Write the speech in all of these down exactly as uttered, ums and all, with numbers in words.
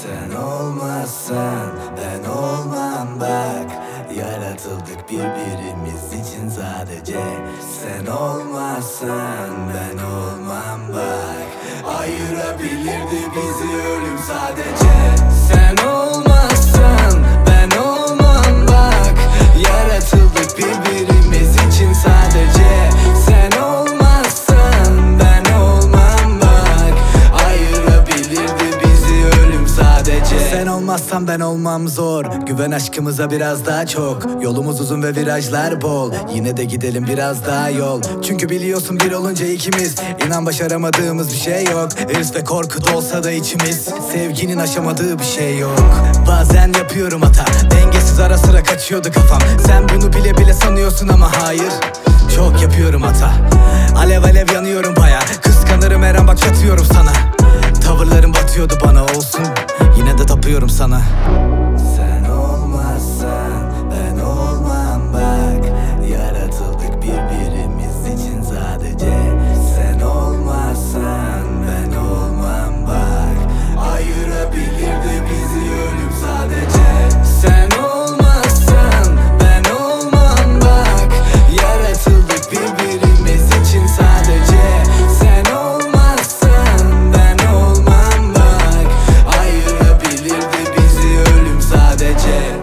Sen olmazsan ben olmam bak. Yaratıldık birbirimiz için sadece. Sen olmazsan ben olmam bak. Ayırabilirdi bizi ölüm sadece. Sen olmazsan ben olmam bak. Yaratıldık birbirimiz için sadece. Sen olmazsan ben olmam bak. Ayırabilirdi bizi ölüm sadece. Sen olmazsan ben olmam zor. Güven aşkımıza biraz daha çok. Yolumuz uzun ve virajlar bol. Yine de gidelim biraz daha yol. Çünkü biliyorsun bir olunca ikimiz, İnan başaramadığımız bir şey yok. Hırs ve korku da olsa da içimiz, sevginin aşamadığı bir şey yok. Bazen yapıyorum hata, dengesiz ara sıra kaçıyordu kafam. Sen bunu bile bile sanıyorsun ama hayır, çok yapıyorum hata. Alev alev yanıyorum baya. Kıskanırım her an bak çatıyorum sana. Tavırların batıyordu bana olsun, yine de tapıyorum sana. Sen olmazsan ben olmam bak. Yaratıldık birbirimiz için sadece. Sen olmazsan ben olmam bak. Ayırabilirdi bizi ölüm sadece. Sen olmazsan ben olmam bak. Yaratıldık birbirimiz için sadece. Sen olmazsan ben olmam bak. Ayırabilirdi bizi ölüm sadece.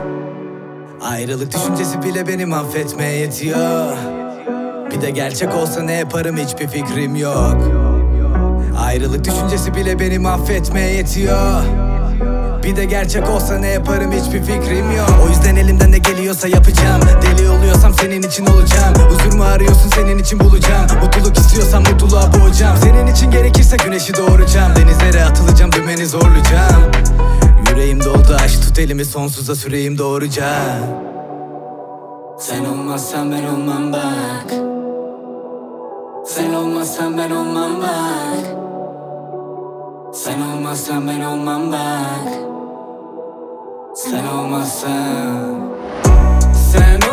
Ayrılık düşüncesi bile beni mahvetmeye yetiyor. Bir de gerçek olsa ne yaparım hiçbir fikrim yok. Ayrılık düşüncesi bile beni mahvetmeye yetiyor. Bir de gerçek olsa ne yaparım hiçbir fikrim yok. O yüzden elimden ne geliyorsa yapacağım. Deli oluyorsam senin için olacağım. Huzur mu arıyorsun senin için bulacağım. Mutluluk istiyorsan mutluluğa boğacağım. Senin için gerekirse güneşi doğuracağım. Denizlere atılacağım, dümeni zorlayacağım. Yüreğim doldu aşk, tut elimi sonsuza süreyim doğruca. Sen olmazsan ben olmam bak. Sen olmazsan ben olmam bak. Sen olmazsan ben olmam bak. Sen olmazsan. Sen